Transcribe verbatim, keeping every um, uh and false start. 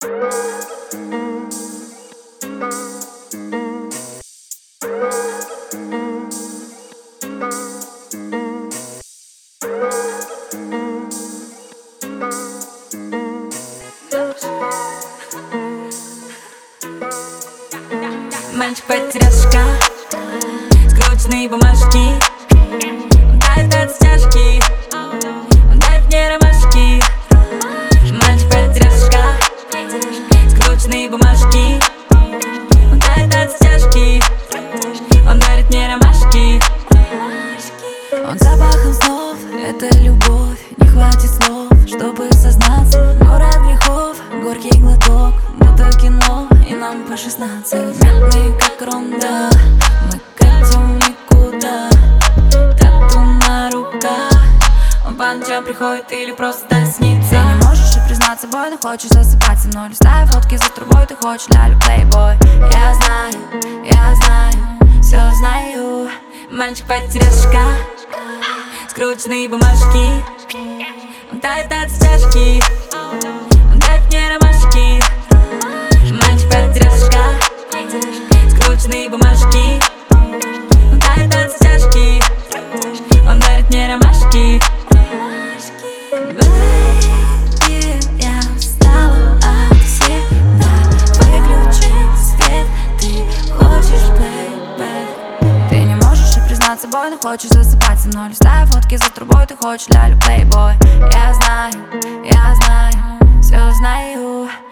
Мальчик потеряшка, скрученные бумажки. Он тает от стяжки, он дает мне ромашки. Мальчик потеряшка, скрученные бумажки. Он тает от стяжки, он дарит мне ромашки. Он запахом снов, это любовь. Не хватит слов, чтобы сознаться. Город грехов, горький глоток, будто кино, и нам по шестнадцать. Мятные как ронда, мы катим никуда. Тату на руках, он по ночам приходит или просто снится. Ты не можешь и признаться, бой, но хочешь засыпать со мной. Листая фотки за трубой, ты хочешь лялю плейбой. Я знаю, я знаю, все знаю. Мальчик потеряшка, скрученные бумажки. Он тает от стяжки, он дает мне ромашки. Мальчик потеряшка, скрученные бумажки. Он тает от стяжки, он дарит мне ромашки. Baby, я устала от всегда. Выключи свет, ты хочешь плейбэк. Ты не можешь и признаться, бой, но хочешь засыпать со мной. Листая фотки за трубой, ты хочешь лялю плейбой. Я знаю, я знаю, все знаю.